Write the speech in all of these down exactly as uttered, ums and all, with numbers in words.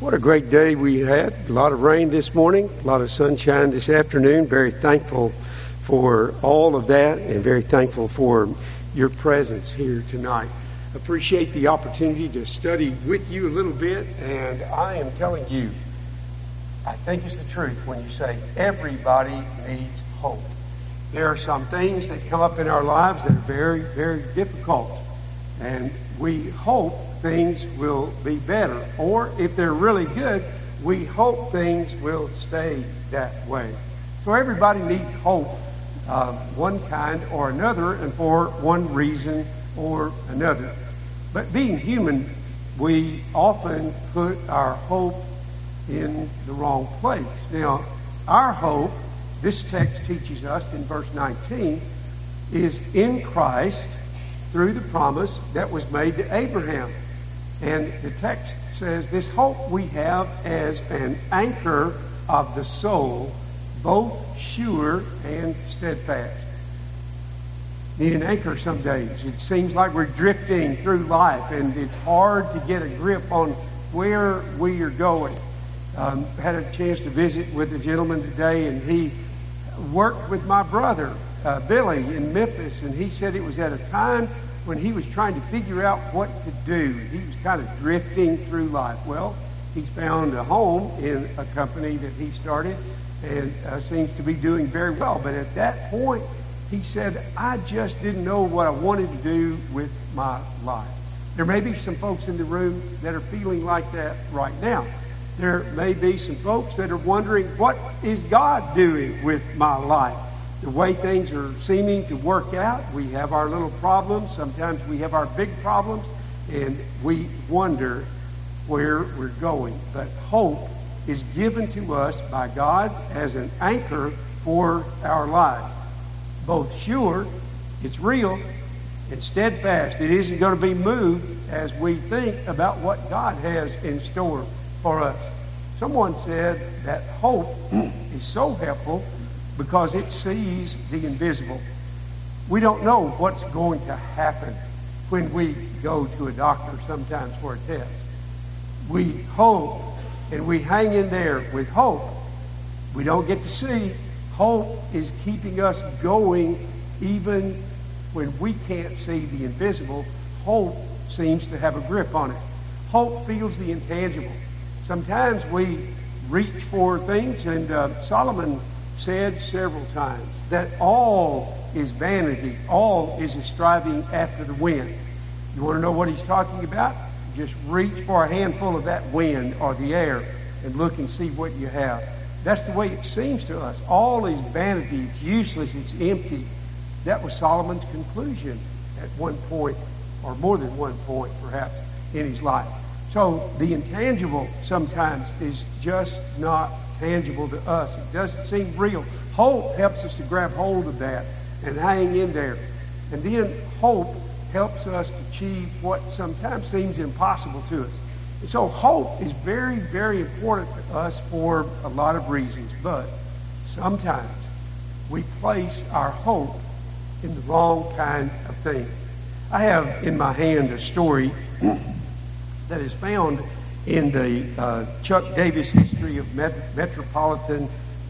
What a great day we had. A lot of rain this morning, a lot of sunshine this afternoon. Very thankful for all of that and very thankful for your presence here tonight. Appreciate the opportunity to study with you a little bit, and I am telling you, I think it's the truth when you say everybody needs hope. There are some things that come up in our lives that are very, very difficult, and we hope things will be better. Or if they're really good, we hope things will stay that way. So everybody needs hope, uh, one kind or another, and for one reason or another. But being human, we often put our hope in the wrong place. Now, our hope, this text teaches us in verse nineteen, is in Christ through the promise that was made to Abraham. And the text says, this hope we have as an anchor of the soul, both sure and steadfast. Need an anchor some days. It seems like we're drifting through life, and it's hard to get a grip on where we are going. Um, had a chance to visit with a gentleman today, and he worked with my brother, uh, Billy, in Memphis, and he said it was at a time when he was trying to figure out what to do. He was kind of drifting through life. Well, he's found a home in a company that he started and uh, seems to be doing very well. But at that point, he said, I just didn't know what I wanted to do with my life. There may be some folks in the room that are feeling like that right now. There may be some folks that are wondering, what is God doing with my life? The way things are seeming to work out, we have our little problems. Sometimes we have our big problems, and we wonder where we're going. But hope is given to us by God as an anchor for our life. Both sure, it's real, and steadfast. It isn't going to be moved as we think about what God has in store for us. Someone said that hope is so helpful because it sees the invisible. We don't know what's going to happen when we go to a doctor sometimes for a test. We hope, and we hang in there with hope. We don't get to see. Hope is keeping us going even when we can't see the invisible. Hope seems to have a grip on it. Hope feels the intangible. Sometimes we reach for things, and uh, Solomon said several times that all is vanity, all is a striving after the wind. You want to know what he's talking about? Just reach for a handful of that wind or the air and look and see what you have. That's the way it seems to us. All is vanity, it's useless, it's empty. That was Solomon's conclusion at one point, or more than one point perhaps, in his life. So the intangible sometimes is just not tangible to us. It doesn't seem real. Hope helps us to grab hold of that and hang in there. And then hope helps us achieve what sometimes seems impossible to us. And so hope is very, very important to us for a lot of reasons. But sometimes we place our hope in the wrong kind of thing. I have in my hand a story that is found in the uh, Chuck Davis History of Met- Metropolitan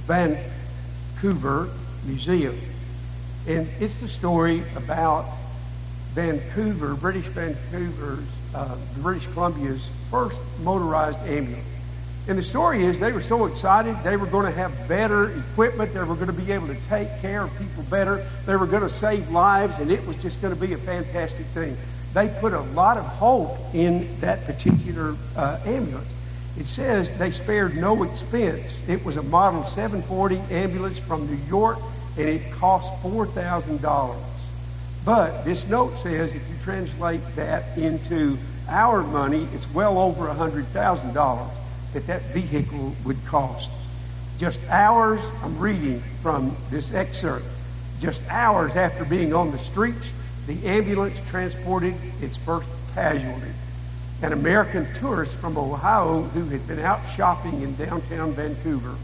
Vancouver Museum. And it's the story about Vancouver, British Vancouver's, uh, British Columbia's first motorized ambulance. And the story is they were so excited, they were going to have better equipment, they were going to be able to take care of people better, they were going to save lives, and it was just going to be a fantastic thing. They put a lot of hope in that particular uh, ambulance. It says they spared no expense. It was a Model seven forty ambulance from New York, and it cost four thousand dollars. But this note says if you translate that into our money, it's well over one hundred thousand dollars that that vehicle would cost. Just hours, I'm reading from this excerpt, just hours after being on the streets, the ambulance transported its first casualty. An American tourist from Ohio who had been out shopping in downtown Vancouver.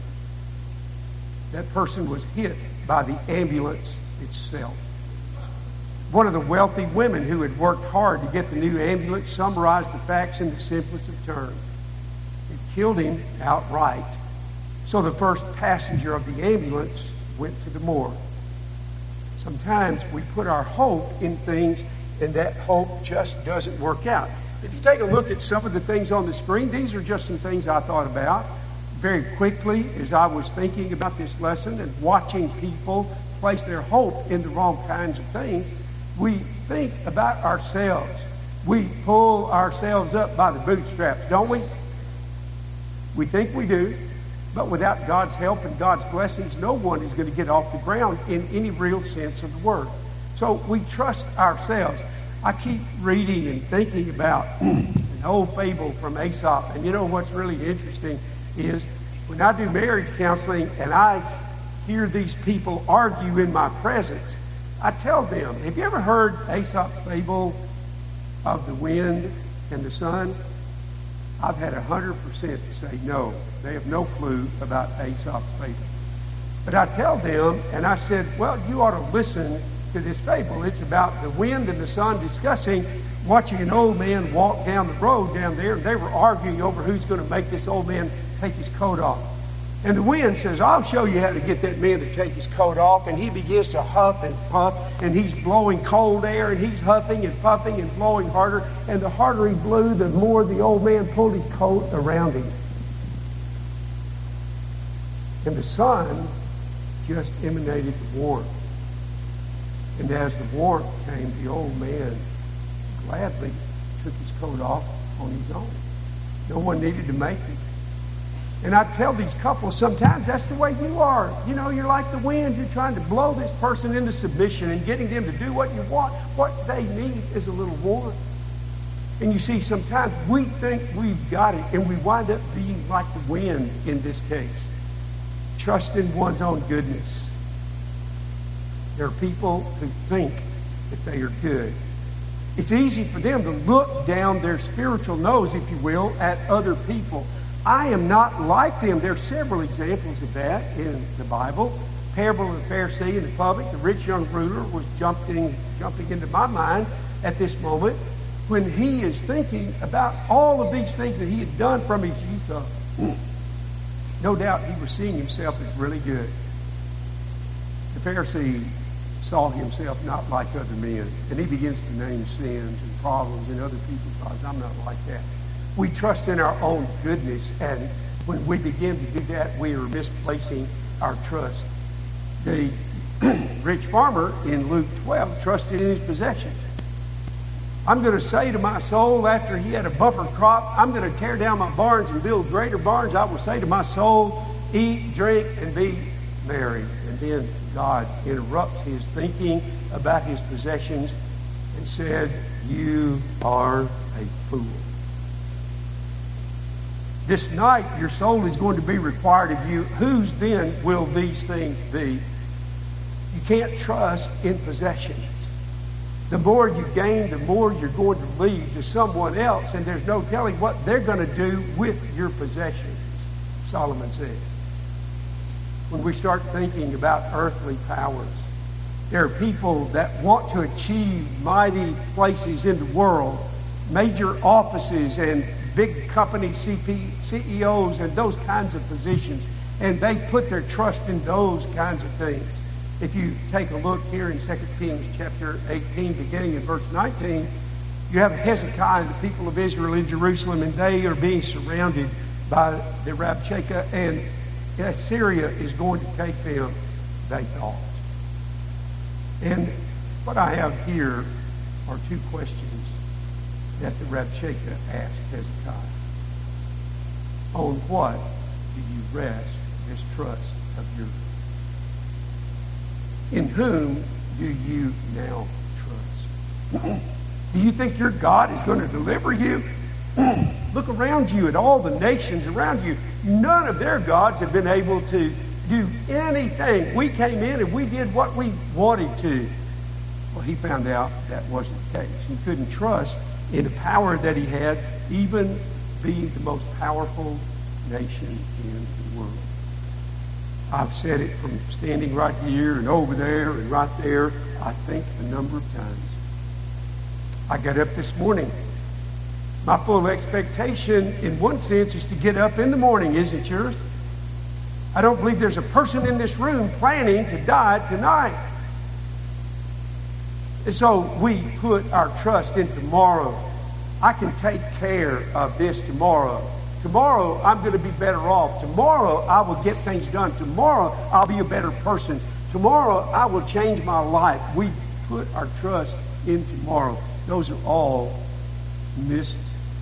That person was hit by the ambulance itself. One of the wealthy women who had worked hard to get the new ambulance summarized the facts in the simplest of terms. It killed him outright. So the first passenger of the ambulance went to the morgue. Sometimes we put our hope in things, and that hope just doesn't work out. If you take a look at some of the things on the screen, these are just some things I thought about very quickly as I was thinking about this lesson and watching people place their hope in the wrong kinds of things. We think about ourselves. We pull ourselves up by the bootstraps, don't we? We think we do, but without God's help and God's blessings, no one is going to get off the ground in any real sense of the word. So we trust ourselves. I keep reading and thinking about an old fable from Aesop, and you know what's really interesting is when I do marriage counseling and I hear these people argue in my presence, I tell them, have you ever heard Aesop's fable of the wind and the sun? I've had one hundred percent say no. They have no clue about Aesop's fable. But I tell them, and I said, well, you ought to listen to this fable. It's about the wind and the sun discussing watching an old man walk down the road down there, and they were arguing over who's going to make this old man take his coat off. And the wind says, I'll show you how to get that man to take his coat off. And he begins to huff and puff, and he's blowing cold air, and he's huffing and puffing and blowing harder. And the harder he blew, the more the old man pulled his coat around him. And the sun just emanated the warmth. And as the warmth came, the old man gladly took his coat off on his own. No one needed to make it. And I tell these couples, sometimes that's the way you are. You know, you're like the wind. You're trying to blow this person into submission and getting them to do what you want. What they need is a little warmth. And you see, sometimes we think we've got it, and we wind up being like the wind in this case. Trust in one's own goodness. There are people who think that they are good. It's easy for them to look down their spiritual nose, if you will, at other people. I am not like them. There are several examples of that in the Bible. Parable of the Pharisee and the public. The rich young ruler was jumping, jumping into my mind at this moment when he is thinking about all of these things that he had done from his youth up. No doubt he was seeing himself as really good. The Pharisee saw himself not like other men, and he begins to name sins and problems in other people's lives. I'm not like that. We trust in our own goodness, and when we begin to do that, we are misplacing our trust. The rich farmer in Luke twelve trusted in his possessions. I'm going to say to my soul after he had a bumper crop, I'm going to tear down my barns and build greater barns. I will say to my soul, eat, drink, and be merry. And then God interrupts his thinking about his possessions and said, you are a fool. This night your soul is going to be required of you. Whose then will these things be? You can't trust in possessions. The more you gain, the more you're going to leave to someone else, and there's no telling what they're going to do with your possessions, Solomon said. When we start thinking about earthly powers, there are people that want to achieve mighty places in the world, major offices and big company C E Os and those kinds of positions, and they put their trust in those kinds of things. If you take a look here in Second Kings chapter eighteen, beginning in verse nineteen, you have Hezekiah and the people of Israel in Jerusalem, and they are being surrounded by the Rabshakeh, and Assyria is going to take them, they thought. And what I have here are two questions that the Rabshakeh asked Hezekiah. On what do you rest this trust of yours? In whom do you now trust? Do you think your God is going to deliver you? Look around you at all the nations around you. None of their gods have been able to do anything. We came in and we did what we wanted to. Well, he found out that wasn't the case. He couldn't trust in the power that he had, even being the most powerful nation in the world. I've said it from standing right here and over there and right there, I think a number of times. I got up this morning My full expectation, in one sense, is to get up in the morning, isn't yours? I don't believe there's a person in this room planning to die tonight. And so we put our trust in tomorrow. I can take care of this tomorrow. Tomorrow, I'm going to be better off. Tomorrow, I will get things done. Tomorrow, I'll be a better person. Tomorrow, I will change my life. We put our trust in tomorrow. Those are all misplaced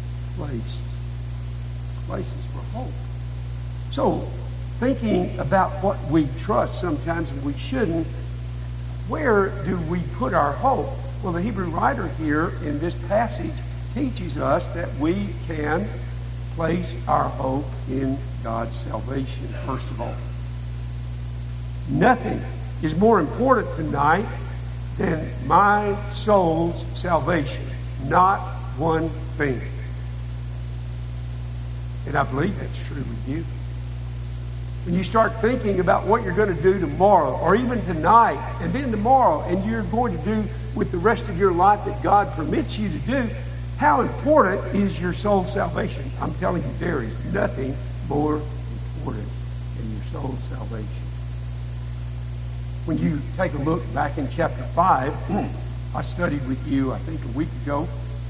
places for hope. So, thinking about what we trust sometimes and we shouldn't, where do we put our hope? Well, the Hebrew writer here in this passage teaches us that we can place our hope in God's salvation, first of all. Nothing is more important tonight than my soul's salvation. Not one thing. And I believe that's true with you. When you start thinking about what you're going to do tomorrow, or even tonight, and then tomorrow, and you're going to do with the rest of your life that God permits you to do, how important is your soul's salvation? I'm telling you, there is nothing more important than your soul's salvation. When you take a look back in chapter five, I studied with you, I think, a week ago.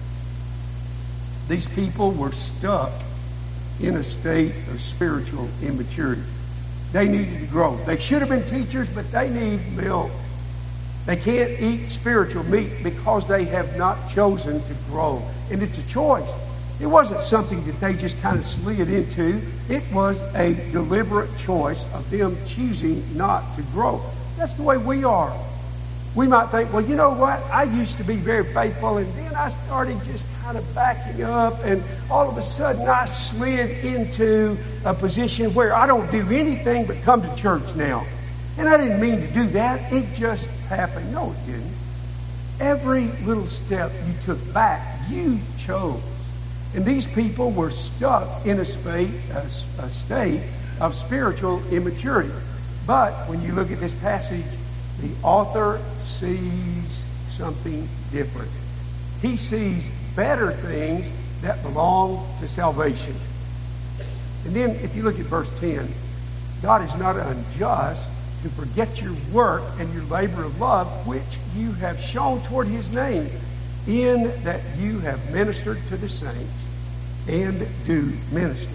These people were stuck in a state of spiritual immaturity. They needed to grow. They should have been teachers, but they need milk. They can't eat spiritual meat because they have not chosen to grow. And it's a choice. It wasn't something that they just kind of slid into. It was a deliberate choice of them choosing not to grow. That's the way we are. We might think, well, you know what? I used to be very faithful, and then I started just kind of backing up, and all of a sudden I slid into a position where I don't do anything but come to church now. And I didn't mean to do that. It just happened. No, it didn't. Every little step you took back, you chose. And these people were stuck in a, state, a, a state of spiritual immaturity. But when you look at this passage, the author sees something different. He sees better things that belong to salvation. And then if you look at verse ten, God is not unjust to forget your work and your labor of love, which you have shown toward his name, in that you have ministered to the saints and do minister.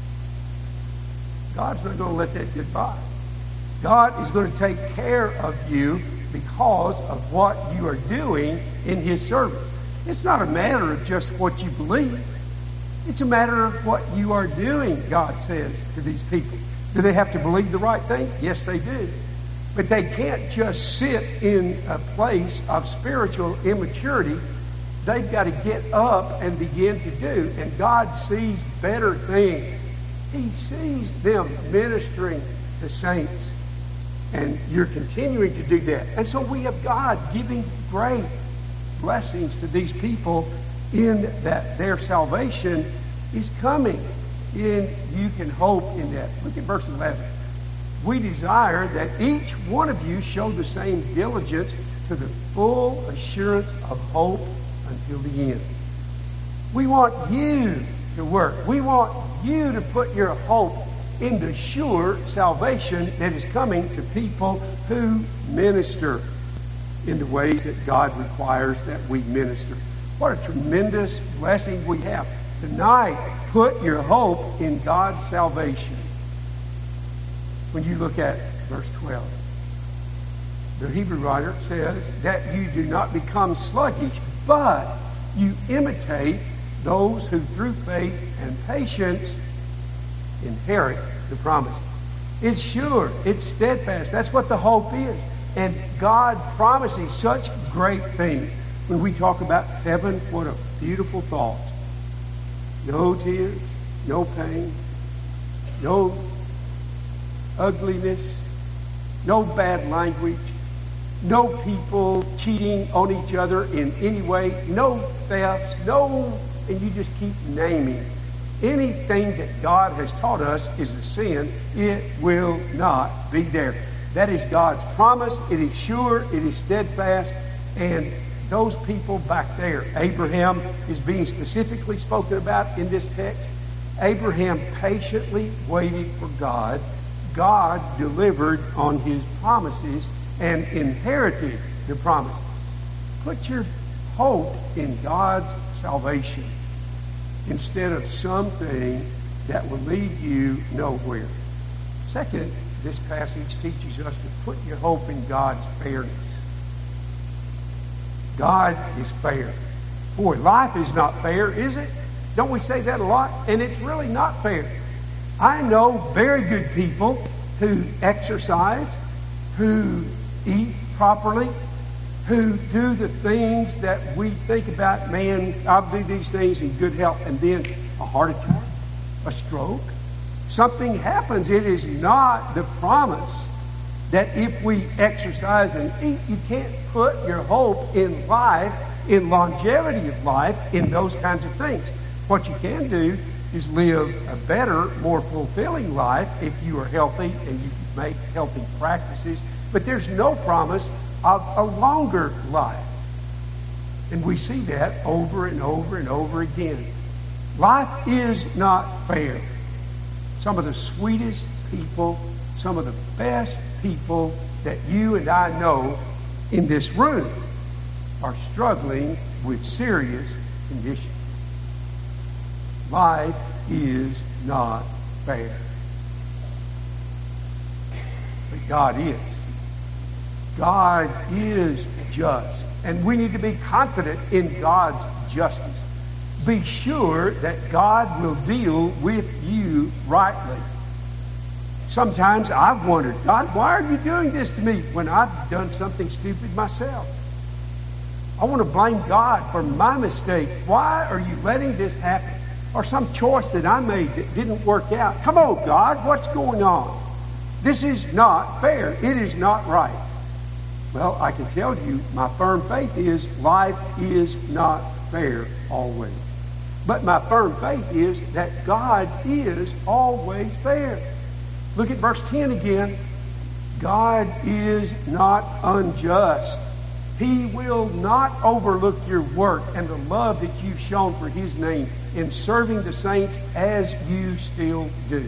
God's not going to let that get by. God is going to take care of you because of what you are doing in his service. It's not a matter of just what you believe. It's a matter of what you are doing, God says to these people. Do they have to believe the right thing? Yes, they do. But they can't just sit in a place of spiritual immaturity. They've got to get up and begin to do. And God sees better things. He sees them ministering to saints. And you're continuing to do that. And so we have God giving great blessings to these people in that their salvation is coming. And you can hope in that. Look at verse eleven. We desire that each one of you show the same diligence to the full assurance of hope until the end. We want you to work. We want you to put your hope in the sure salvation that is coming to people who minister in the ways that God requires that we minister. What a tremendous blessing we have. Tonight, put your hope in God's salvation. When you look at verse twelve, the Hebrew writer says that you do not become sluggish, but you imitate those who through faith and patience inherit the promises. It's sure. It's steadfast. That's what the hope is. And God promises such great things. When we talk about heaven, what a beautiful thought. No tears, no pain, no ugliness, no bad language, no people cheating on each other in any way, no thefts, no, and you just keep naming. Anything that God has taught us is a sin. It will not be there. That is God's promise. It is sure. It is steadfast. And those people back there. Abraham is being specifically spoken about in this text. Abraham patiently waited for God. God delivered on his promises and inherited the promises. Put your hope in God's salvation instead of something that will lead you nowhere. Second, this passage teaches us to put your hope in God's fairness. God is fair. Boy, life is not fair, is it? Don't we say that a lot? And it's really not fair. I know very good people who exercise, who eat properly, who do the things that we think about, man, I'll do these things in good health, and then a heart attack, a stroke, something happens. It is not the promise that if we exercise and eat, you can't put your hope in life, in longevity of life, in those kinds of things. What you can do is live a better, more fulfilling life if you are healthy and you make healthy practices. But there's no promise of a longer life. And we see that over and over and over again. Life is not fair. Some of the sweetest people, some of the best people that you and I know in this room are struggling with serious conditions. Life is not fair. But God is. God is just. And we need to be confident in God's justice. Be sure that God will deal with you rightly. Sometimes I've wondered, God, why are you doing this to me when I've done something stupid myself? I want to blame God for my mistake. Why are you letting this happen? Or some choice that I made that didn't work out. Come on, God, what's going on? This is not fair. It is not right. Well, I can tell you, my firm faith is life is not fair always. But my firm faith is that God is always fair. Look at verse ten again. God is not unjust. He will not overlook your work and the love that you've shown for His name in serving the saints as you still do.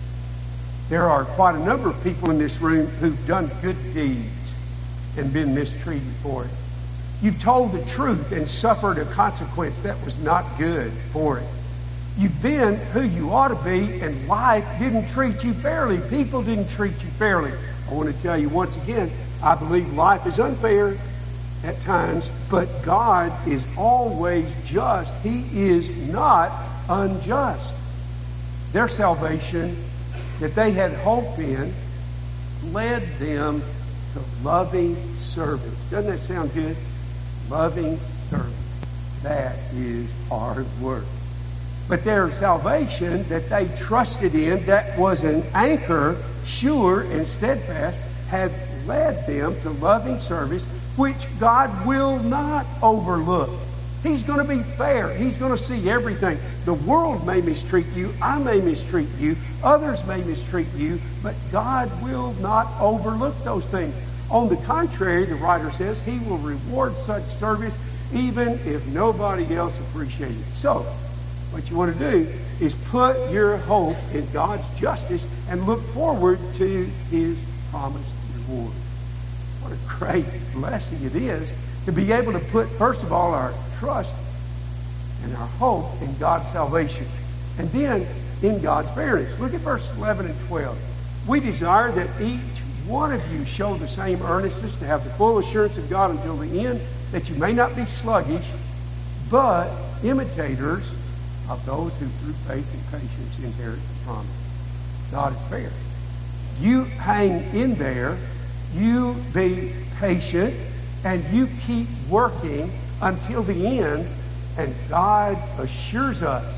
There are quite a number of people in this room who've done good deeds and been mistreated for it. You've told the truth and suffered a consequence that was not good for it. You've been who you ought to be, and life didn't treat you fairly. People didn't treat you fairly. I want to tell you once again, I believe life is unfair at times, but God is always just. He is not unjust. Their salvation that they had hope in led them to loving service. Doesn't that sound good? Loving service. That is hard work. But their salvation that they trusted in, that was an anchor, sure and steadfast, had led them to loving service, which God will not overlook. He's going to be fair. He's going to see everything. The world may mistreat you. I may mistreat you. Others may mistreat you. But God will not overlook those things. On the contrary, the writer says, He will reward such service even if nobody else appreciates it. So, what you want to do is put your hope in God's justice and look forward to His promised reward. What a great blessing it is to be able to put, first of all, our trust and our hope in God's salvation, and then in God's fairness. Look at verse eleven and twelve. We desire that each one of you show the same earnestness to have the full assurance of God until the end, that you may not be sluggish, but imitators of those who through faith and patience inherit the promise. God is fair. You hang in there, you be patient, and you keep working until the end, and God assures us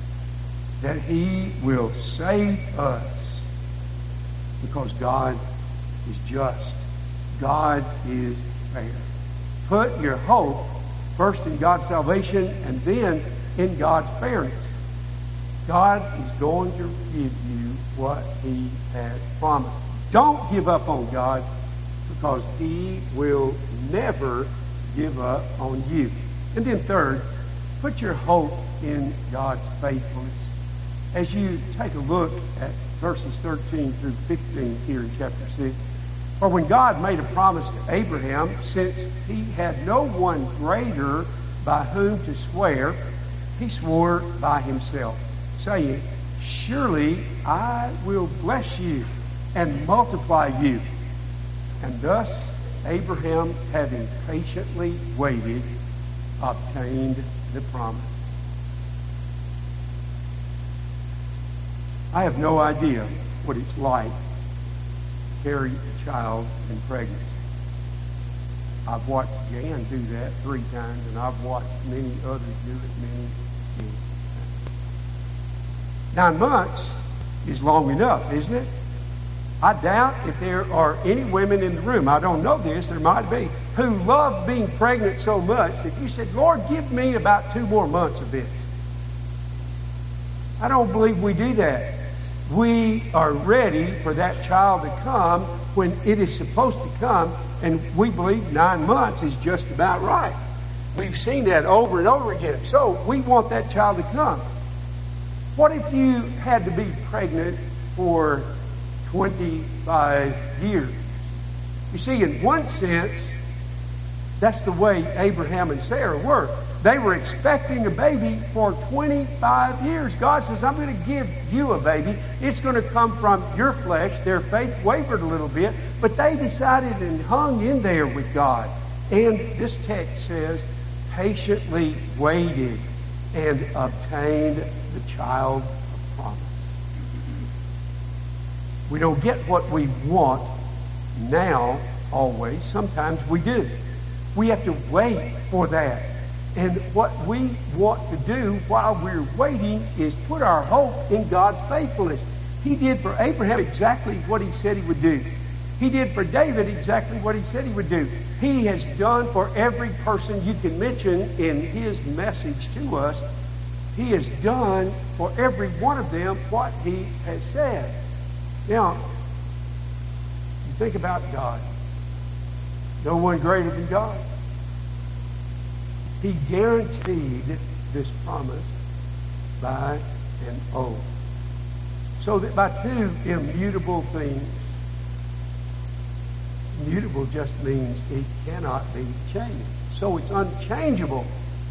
that He will save us because God is just. God is fair. Put your hope first in God's salvation and then in God's fairness. God is going to give you what He has promised. Don't give up on God, because He will never give up on you. And then third, put your hope in God's faithfulness. As you take a look at verses thirteen through fifteen here in chapter six, for when God made a promise to Abraham, since he had no one greater by whom to swear, he swore by himself, saying, surely I will bless you and multiply you. And thus Abraham, having patiently waited, obtained the promise. I have no idea what it's like to carry a child in pregnancy. I've watched Jan do that three times, and I've watched many others do it many, many times. Nine months is long enough, isn't it? I doubt if there are any women in the room, I don't know this, there might be, who love being pregnant so much that you said, Lord, give me about two more months of this. I don't believe we do that. We are ready for that child to come when it is supposed to come, and we believe nine months is just about right. We've seen that over and over again. So we want that child to come. What if you had to be pregnant for twenty-five years? You see, in one sense, that's the way Abraham and Sarah were. They were expecting a baby for twenty-five years. God says, I'm going to give you a baby. It's going to come from your flesh. Their faith wavered a little bit, but they decided and hung in there with God. And this text says, patiently waited and obtained the child of promise. We don't get what we want now always. Sometimes we do. We have to wait for that. And what we want to do while we're waiting is put our hope in God's faithfulness. He did for Abraham exactly what he said he would do. He did for David exactly what he said he would do. He has done for every person you can mention in his message to us. He has done for every one of them what he has said. Now, you think about God. No one greater than God. He guaranteed this promise by an oath. So that by two immutable things, immutable just means it cannot be changed. So it's unchangeable.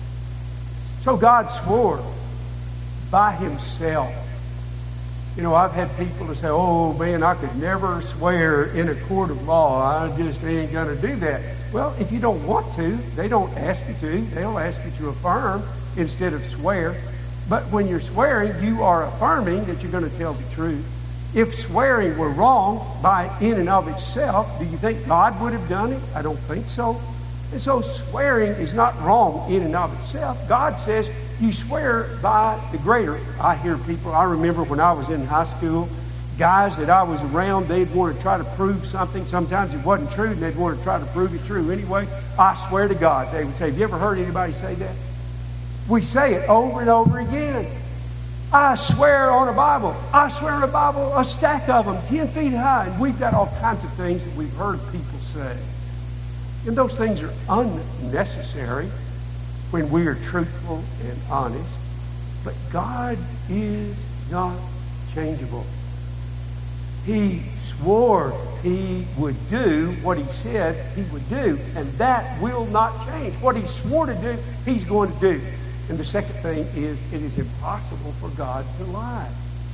So God swore by himself. You know, I've had people to say, oh, man, I could never swear in a court of law. I just ain't going to do that. Well, if you don't want to, they don't ask you to. They'll ask you to affirm instead of swear. But when you're swearing, you are affirming that you're going to tell the truth. If swearing were wrong by in and of itself, do you think God would have done it? I don't think so. And so swearing is not wrong in and of itself. God says you swear by the greater. I hear people, I remember when I was in high school, guys that I was around, they'd want to try to prove something. Sometimes it wasn't true, and they'd want to try to prove it true anyway. I swear to God, they would say, have you ever heard anybody say that? We say it over and over again. I swear on a Bible. I swear on a Bible, a stack of them, ten feet high. And we've got all kinds of things that we've heard people say. And those things are unnecessary when we are truthful and honest. But God is not changeable. He swore he would do what he said he would do, and that will not change. What he swore to do, he's going to do. And the second thing is, it is impossible for God to lie.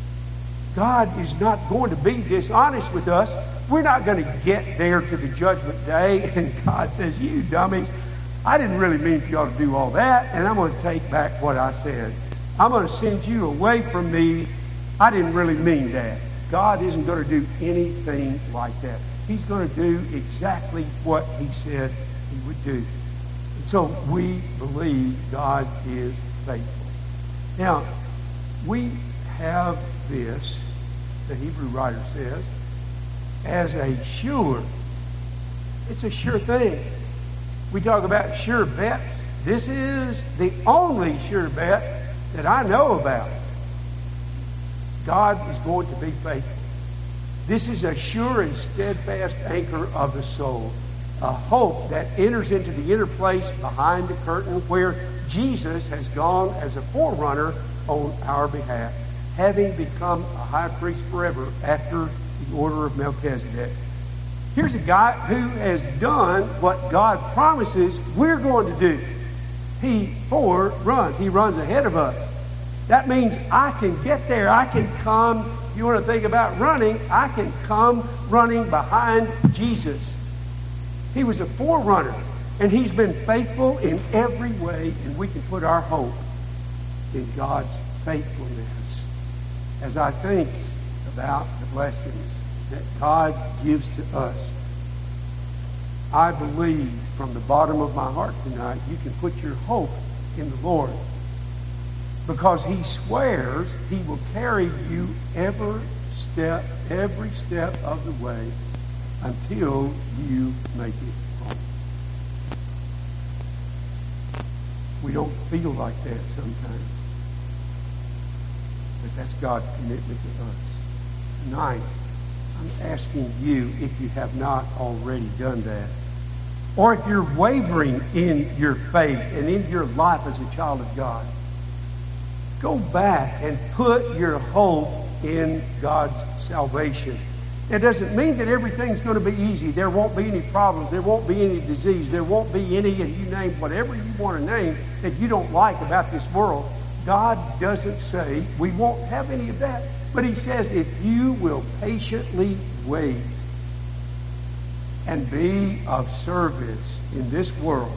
God is not going to be dishonest with us. We're not going to get there to the judgment day, and God says, you dummies, I didn't really mean for y'all to do all that, and I'm going to take back what I said. I'm going to send you away from me. I didn't really mean that. God isn't going to do anything like that. He's going to do exactly what he said he would do. And so we believe God is faithful. Now, we have this, the Hebrew writer says, as a sure. It's a sure thing. We talk about sure bets. This is the only sure bet that I know about. God is going to be faithful. This is a sure and steadfast anchor of the soul. a hope that enters into the inner place behind the curtain where Jesus has gone as a forerunner on our behalf, having become a high priest forever after the order of Melchizedek. Here's a guy who has done what God promises we're going to do. He foreruns. He runs ahead of us. That means I can get there. I can come, if you want to think about running, I can come running behind Jesus. He was a forerunner, and he's been faithful in every way, and we can put our hope in God's faithfulness. As I think about the blessings that God gives to us, I believe from the bottom of my heart tonight, you can put your hope in the Lord, because he swears he will carry you every step, every step of the way until you make it home. We don't feel like that sometimes, but that's God's commitment to us. Tonight, I'm asking you, if you have not already done that, or if you're wavering in your faith and in your life as a child of God, go back and put your hope in God's salvation. It doesn't mean that everything's going to be easy. There won't be any problems. There won't be any disease. There won't be any, and you name whatever you want to name that you don't like about this world. God doesn't say we won't have any of that. But he says if you will patiently wait and be of service in this world,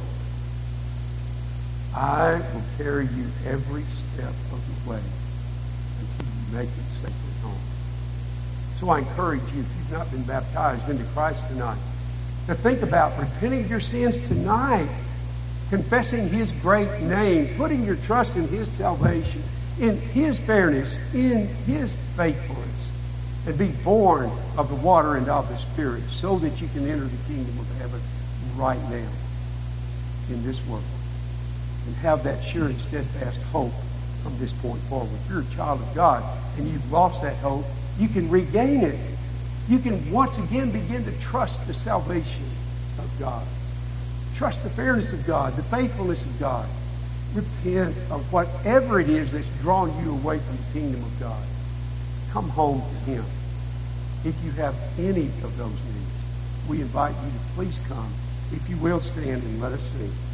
I will carry you every step of the way until you make it safely home. So I encourage you, if you've not been baptized into Christ tonight, to think about repenting of your sins tonight, confessing his great name, putting your trust in his salvation, in his fairness, in his faithfulness, and be born of the water and of the Spirit so that you can enter the kingdom of heaven right now in this world, and have that sure and steadfast hope from this point forward. If you're a child of God and you've lost that hope, you can regain it. You can once again begin to trust the salvation of God. Trust the fairness of God, the faithfulness of God. Repent of whatever it is that's drawn you away from the kingdom of God. Come home to him. If you have any of those needs, we invite you to please come. If you will, stand and let us sing.